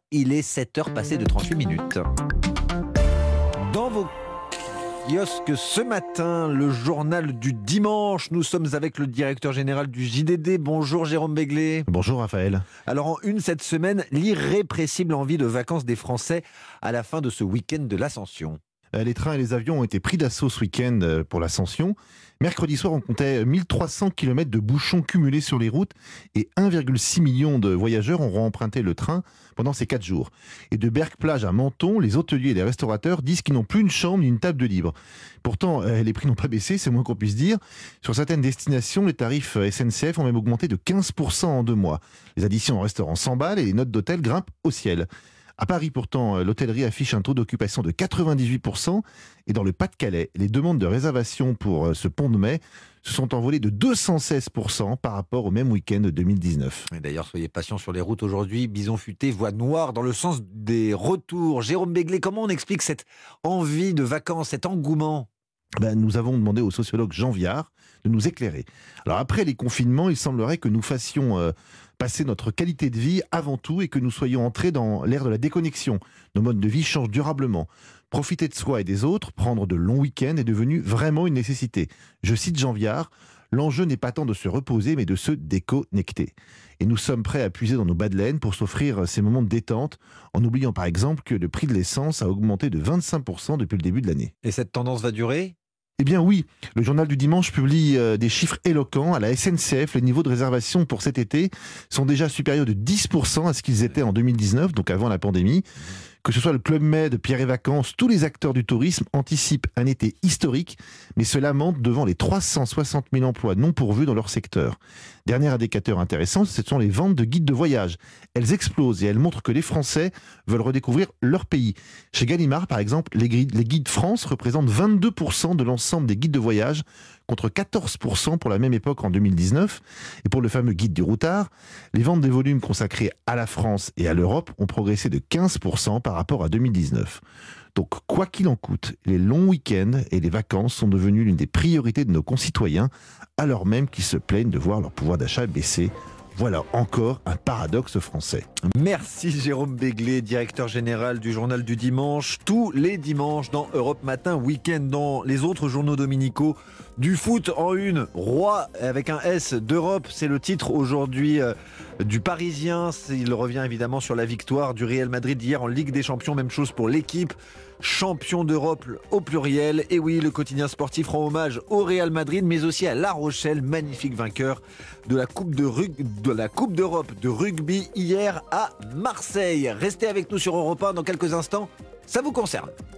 il est 7h passées de 38 minutes. Dans vos kiosques ce matin, le journal du dimanche, nous sommes avec le directeur général du JDD. Bonjour Jérôme Béglé. Bonjour Raphaël. Alors en une cette semaine, l'irrépressible envie de vacances des Français à la fin de ce week-end de l'Ascension. Les trains et les avions ont été pris d'assaut ce week-end pour l'Ascension. Mercredi soir, on comptait 1300 km de bouchons cumulés sur les routes et 1,6 million de voyageurs auront emprunté le train pendant ces 4 jours. Et de Berck-Plage à Menton, les hôteliers et les restaurateurs disent qu'ils n'ont plus une chambre ni une table de libre. Pourtant, les prix n'ont pas baissé, c'est moins qu'on puisse dire. Sur certaines destinations, les tarifs SNCF ont même augmenté de 15% en 2 mois. Les additions en restaurant s'emballent et les notes d'hôtel grimpent au ciel. À Paris, pourtant, l'hôtellerie affiche un taux d'occupation de 98%. Et dans le Pas-de-Calais, les demandes de réservation pour ce pont de mai se sont envolées de 216% par rapport au même week-end de 2019. Et d'ailleurs, soyez patients sur les routes aujourd'hui. Bison futé, voie noire dans le sens des retours. Jérôme Béglé, comment on explique cette envie de vacances, cet engouement ? Nous avons demandé au sociologue Jean Viard de nous éclairer. Alors après les confinements, il semblerait que nous fassions passer notre qualité de vie avant tout et que nous soyons entrés dans l'ère de la déconnexion. Nos modes de vie changent durablement. Profiter de soi et des autres, prendre de longs week-ends est devenu vraiment une nécessité. Je cite Jean Viard, l'enjeu n'est pas tant de se reposer mais de se déconnecter. Et nous sommes prêts à puiser dans nos bas de laine pour s'offrir ces moments de détente, en oubliant par exemple que le prix de l'essence a augmenté de 25% depuis le début de l'année. Et cette tendance va durer ? Eh bien oui, le journal du dimanche publie des chiffres éloquents. À la SNCF, les niveaux de réservation pour cet été sont déjà supérieurs de 10% à ce qu'ils étaient en 2019, donc avant la pandémie. Que ce soit le Club Med, Pierre et Vacances, tous les acteurs du tourisme anticipent un été historique, mais se lamentent devant les 360 000 emplois non pourvus dans leur secteur. Dernier indicateur intéressant, ce sont les ventes de guides de voyage. Elles explosent et elles montrent que les Français veulent redécouvrir leur pays. Chez Gallimard, par exemple, les guides France représentent 22% de l'ensemble des guides de voyage, contre 14% pour la même époque en 2019. Et pour le fameux guide du routard, les ventes des volumes consacrés à la France et à l'Europe ont progressé de 15% par rapport à 2019. Donc, quoi qu'il en coûte, les longs week-ends et les vacances sont devenus l'une des priorités de nos concitoyens, alors même qu'ils se plaignent de voir leur pouvoir d'achat baisser. Voilà encore un paradoxe français. Merci Jérôme Béglé, directeur général du journal du dimanche. Tous les dimanches dans Europe Matin, week-end dans les autres journaux dominicaux. Du foot en une, roi avec un S d'Europe, c'est le titre aujourd'hui du Parisien. Il revient évidemment sur la victoire du Real Madrid hier en Ligue des Champions. Même chose pour l'équipe. Champion d'Europe au pluriel. Et oui, le quotidien sportif rend hommage au Real Madrid, mais aussi à La Rochelle, magnifique vainqueur de la Coupe d'Europe de rugby hier à Marseille. Restez avec nous sur Europe 1 dans quelques instants, ça vous concerne.